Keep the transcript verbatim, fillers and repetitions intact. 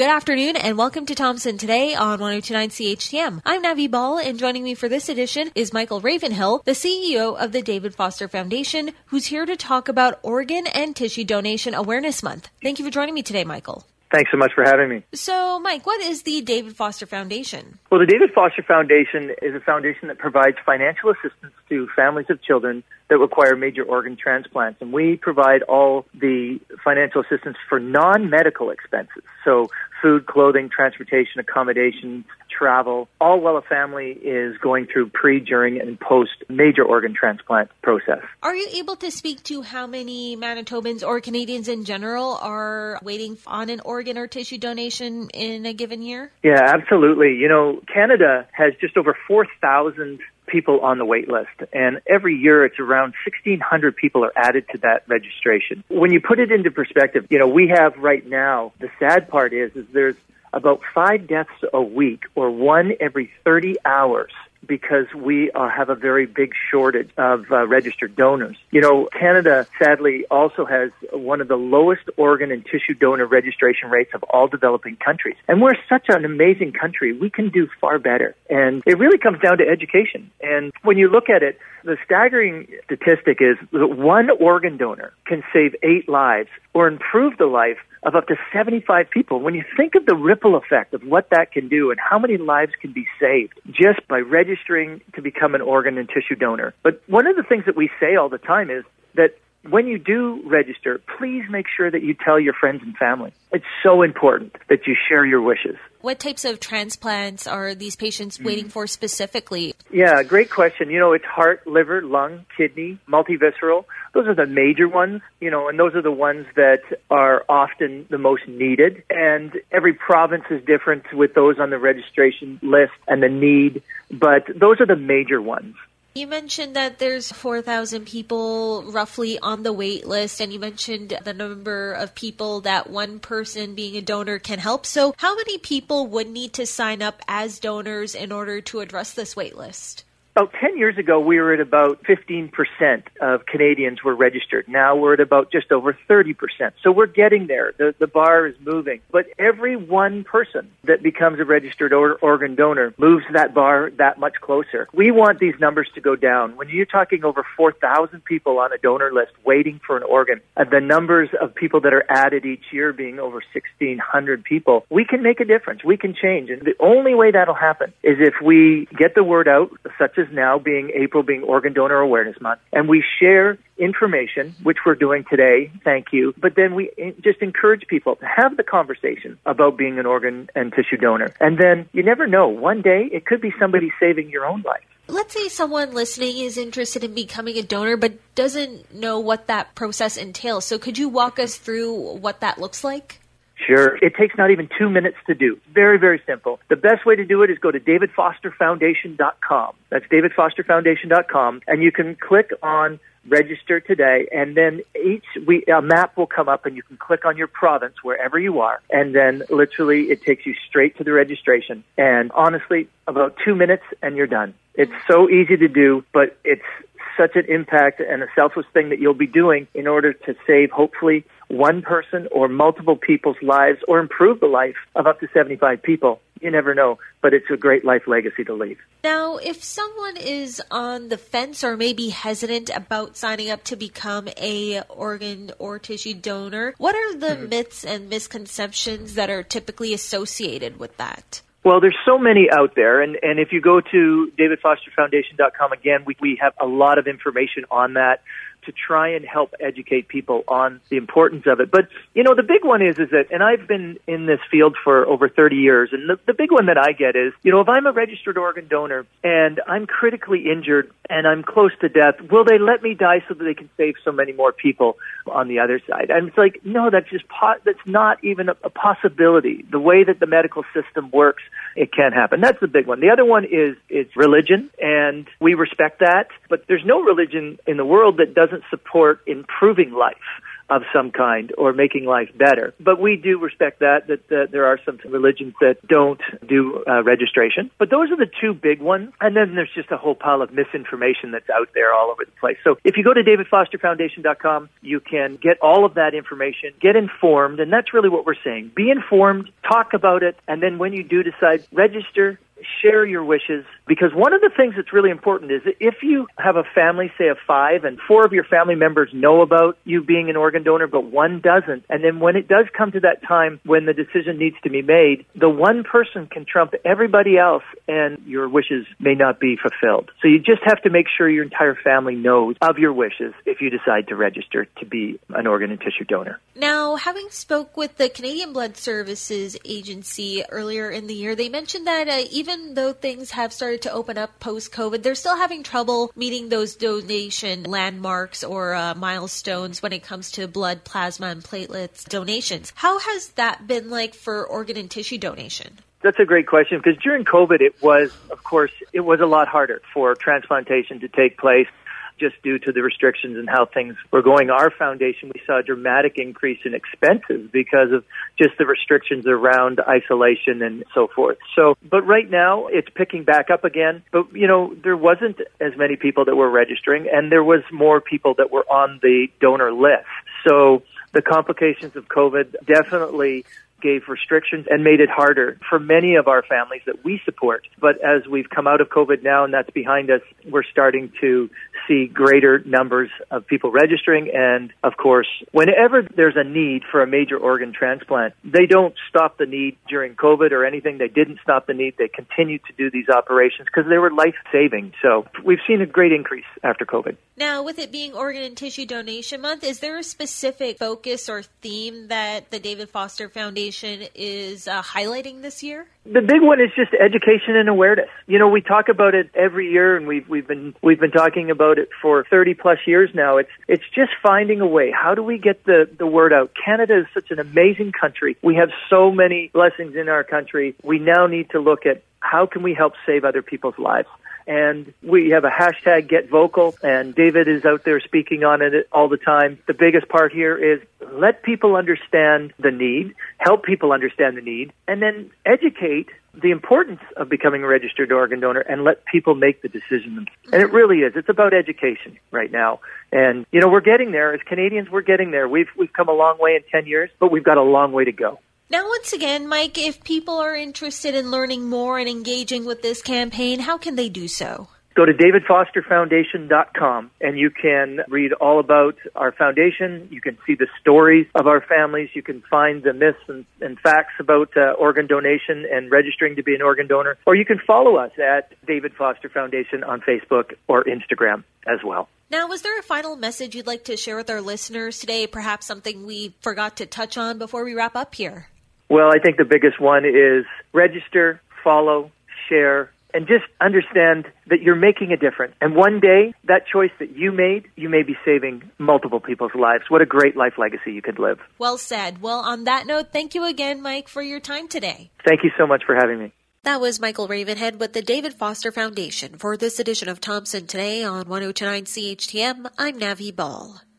Good afternoon and welcome to Thompson Today on one oh two point nine C H T M. I'm Navi Ball and joining me for this edition is Michael Ravenhill, the C E O of the David Foster Foundation, who's here to talk about Organ and Tissue Donation Awareness Month. Thank you for joining me today, Michael. Thanks so much for having me. So, Mike, what is the David Foster Foundation? Well, the David Foster Foundation is a foundation that provides financial assistance to families of children that require major organ transplants. And we provide all the financial assistance for non-medical expenses. So food, clothing, transportation, accommodation, travel, all while a family is going through pre, during, and post major organ transplant process. Are you able to speak to how many Manitobans or Canadians in general are waiting on an organ or tissue donation in a given year? Yeah, absolutely. You know, Canada has just over four thousand people on the wait list, and every year it's around sixteen hundred people are added to that registration. When you put it into perspective, you know, we have right now, the sad part is, is there's about five deaths a week, or one every thirty hours, because we uh, have a very big shortage of uh, registered donors. You know, Canada, sadly, also has one of the lowest organ and tissue donor registration rates of all developing countries. And we're such an amazing country. We can do far better. And it really comes down to education. And when you look at it, the staggering statistic is that one organ donor can save eight lives or improve the life of up to seventy-five people. When you think of the ripple effect of what that can do and how many lives can be saved just by registering to become an organ and tissue donor. But one of the things that we say all the time is that when you do register, please make sure that you tell your friends and family. It's so important that you share your wishes. What types of transplants are these patients waiting for specifically? Yeah, great question. You know, it's heart, liver, lung, kidney, multivisceral. Those are the major ones, you know, and those are the ones that are often the most needed. And every province is different with those on the registration list and the need, but those are the major ones. You mentioned that there's four thousand people roughly on the wait list, and you mentioned the number of people that one person being a donor can help. So how many people would need to sign up as donors in order to address this wait list? About ten years ago, we were at about fifteen percent of Canadians were registered. Now we're at about just over thirty percent. So we're getting there. The, the bar is moving. But every one person that becomes a registered or, organ donor moves that bar that much closer. We want these numbers to go down. When you're talking over four thousand people on a donor list waiting for an organ, uh, the numbers of people that are added each year being over sixteen hundred people, we can make a difference. We can change. And the only way that'll happen is if we get the word out, such as now being April being Organ Donor Awareness Month, and we share information, which we're doing today, thank you, but then we just encourage people to have the conversation about being an organ and tissue donor. And then you never know, one day it could be somebody saving your own life. Let's say someone listening is interested in becoming a donor but doesn't know what that process entails. So could you walk us through what that looks like? Sure. It takes not even two minutes to do. Very, very simple. The best way to do it is go to david foster foundation dot com. That's david foster foundation dot com. And you can click on register today, and then each we, a map will come up and you can click on your province wherever you are. And then literally it takes you straight to the registration. And honestly, about two minutes and you're done. It's so easy to do, but it's such an impact and a selfless thing that you'll be doing in order to save, hopefully, one person or multiple people's lives or improve the life of up to seventy-five people. You never know, but it's a great life legacy to leave. Now, if someone is on the fence or maybe hesitant about signing up to become a organ or tissue donor, what are the mm-hmm. myths and misconceptions that are typically associated with that? Well, there's so many out there, and, and if you go to david foster foundation dot com, again, we, we have a lot of information on that to try and help educate people on the importance of it. But, you know, the big one is, is that, and I've been in this field for over thirty years, and the, the big one that I get is, you know, if I'm a registered organ donor and I'm critically injured and I'm close to death, will they let me die so that they can save so many more people on the other side? And it's like, no, that's just, po- that's not even a, a possibility. The way that the medical system works, it can't happen. That's the big one. The other one is, is religion, and we respect that, but there's no religion in the world that doesn't support improving life of some kind or making life better. But we do respect that, that, that there are some religions that don't do uh, registration. But those are the two big ones. And then there's just a whole pile of misinformation that's out there all over the place. So if you go to david foster foundation dot com, you can get all of that information, get informed, and that's really what we're saying. Be informed, talk about it, and then when you do decide, register, share your wishes, because one of the things that's really important is that if you have a family, say of five, and four of your family members know about you being an organ donor, but one doesn't, and then when it does come to that time when the decision needs to be made, the one person can trump everybody else, and your wishes may not be fulfilled. So you just have to make sure your entire family knows of your wishes if you decide to register to be an organ and tissue donor. Now, having spoke with the Canadian Blood Services Agency earlier in the year, they mentioned that uh, even Even though things have started to open up post-COVID, they're still having trouble meeting those donation landmarks or uh, milestones when it comes to blood, plasma, and platelets donations. How has that been like for organ and tissue donation? That's a great question, because during COVID, it was, of course, it was a lot harder for transplantation to take place, just due to the restrictions and how things were going. Our foundation, we saw a dramatic increase in expenses because of just the restrictions around isolation and so forth. So, but right now it's picking back up again. But, you know, there wasn't as many people that were registering, and there was more people that were on the donor list. So the complications of COVID definitely gave restrictions and made it harder for many of our families that we support. But as we've come out of COVID now and that's behind us, we're starting to see greater numbers of people registering. And of course, whenever there's a need for a major organ transplant, they don't stop the need during COVID or anything. They didn't stop the need. They continued to do these operations because they were life-saving. So we've seen a great increase after COVID. Now, with it being Organ and Tissue Donation Month, is there a specific focus or theme that the David Foster Foundation is uh, highlighting this year? The big one is just education and awareness. You know, we talk about it every year, and we've we've been we've been talking about it for thirty plus years now. It's it's just finding a way. How do we get the the word out? Canada is such an amazing country. We have so many blessings in our country. We now need to look at how can we help save other people's lives. And we have a hashtag Get Vocal, and David is out there speaking on it all the time. The biggest part here is let people understand the need, help people understand the need, and then educate the importance of becoming a registered organ donor and let people make the decision. And it really is. It's about education right now. And, you know, we're getting there. As Canadians, we're getting there. We've, we've come a long way in ten years, but we've got a long way to go. Now, once again, Mike, if people are interested in learning more and engaging with this campaign, how can they do so? Go to david foster foundation dot com and you can read all about our foundation. You can see the stories of our families. You can find the myths and, and facts about uh, organ donation and registering to be an organ donor. Or you can follow us at David Foster Foundation on Facebook or Instagram as well. Now, was there a final message you'd like to share with our listeners today, perhaps something we forgot to touch on before we wrap up here? Well, I think the biggest one is register, follow, share, and just understand that you're making a difference. And one day, that choice that you made, you may be saving multiple people's lives. What a great life legacy you could live. Well said. Well, on that note, thank you again, Mike, for your time today. Thank you so much for having me. That was Michael Ravenhead with the David Foster Foundation. For this edition of Thompson Today on one oh two point nine C H T M, I'm Navi Ball.